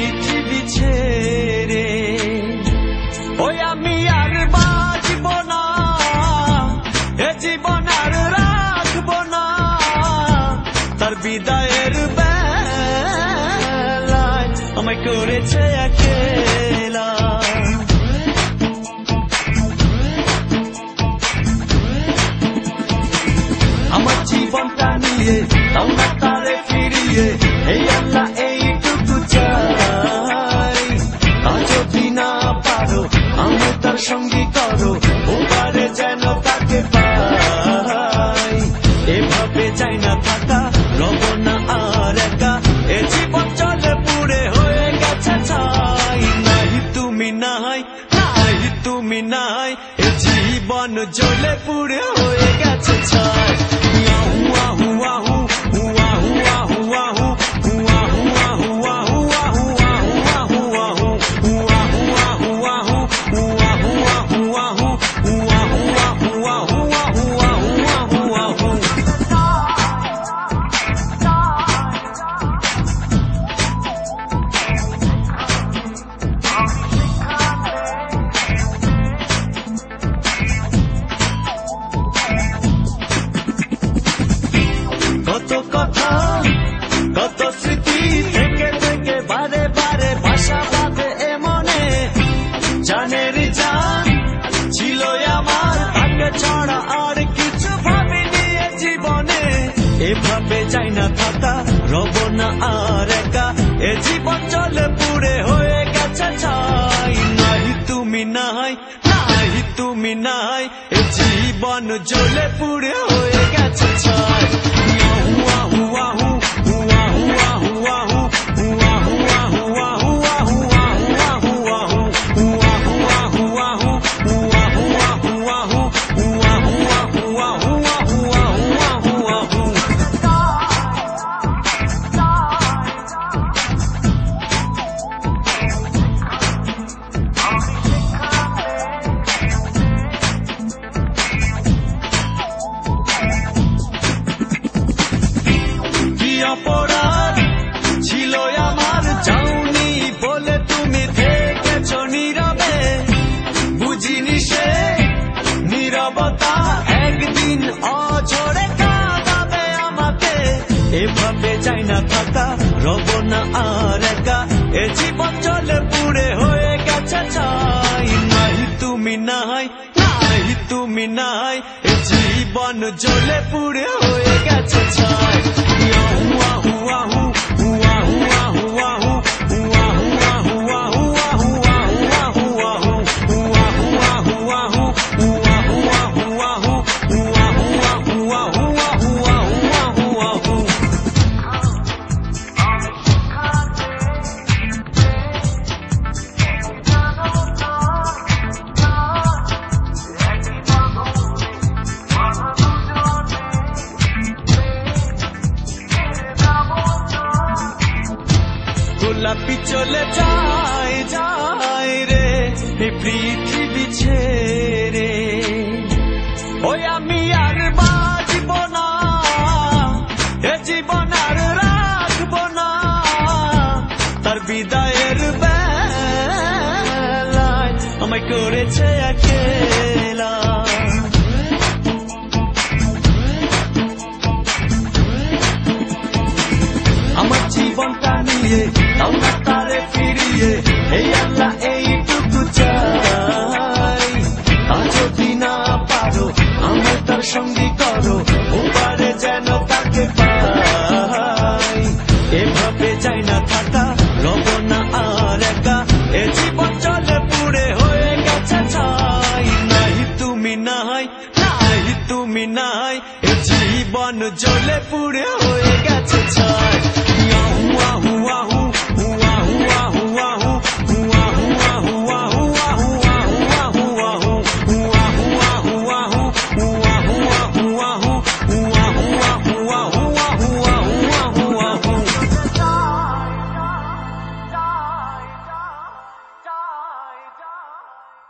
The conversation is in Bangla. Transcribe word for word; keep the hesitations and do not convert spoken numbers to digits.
পৃথিবী ছেড়ে ওই আমি আর বাঁচব না, এ জীবন আর রাখব না। তার বিদায়ের বেলায় আমায় করেছে একলা। আমার জীবনটা নিয়ে তাও না তারে ফিরিয়ে, এই আল্লাহ এইটুকু চাই। তা যদি না পারো আমি তার সঙ্গী করো, ওপারে যেন তাকে পাই। এভাবে চাই না থাকা, রব না আর একা, এ জীবন চলে পুড়ে হয়ে গেছে ছাই। নাই তুমি নাই, নাই তুমি নাই, এ জীবন জ্বলে পুড়ে হয়ে গেছে ছাই। কত কথা কত স্মৃতি থেকে থেকে বারে বারে বাসা বাঁধে এ মনে। জানের জান ছিল আমার, তাকে ছাড়া আর কিছু ভাবিনি এ জীবনে। এভাবে চাই না থাকা, রব না আর একা, এ জীবন চলে পুড়ে হয়ে গেছে ছাই। নাই তুমি নাই, নাই তুমি নাই, এ জীবন জ্বলে পুড়ে হয়ে গেছে ছাই। অপরাধ ছিল আমার, যাওনি বলে তুমি থেকেছ নীরবে। বুঝিনি সে নীরবতা একদিন অঝরে কাঁদাবে আমাকে। এভাবে চাই না থাকা, রব না আর একা, এ জীবন চলে পুড়ে হয়ে গেছে ছাই। নাই তুমি নাই, নাই তুমি নাই, এ জীবন জ্বলে পুড়ে হয়ে গেছে ছাই। গোলাপি চলে যায় যায় রে এই পৃথিবী ছেড়ে, ওই আমি আর বাঁচব না, এ জীবন আর রাখব না। তার বিদায়ের বেলায় আমায় করেছে একলা। আমার জীবনটা নিয়ে তাও না তারে ফিরিয়ে, এই আল্লাহ এইটুকু চাই। তা যদি না পারো আমি তার সঙ্গী করো, ওপারে যেন তাকে পাই। এভাবে চাই না থাকা, রব না আর একা, এ জীবন চলে পুড়ে হয়ে গেছে ছাই। নাই তুমি নাই, নাই তুমি নাই, এ জীবন জ্বলে পুড়ে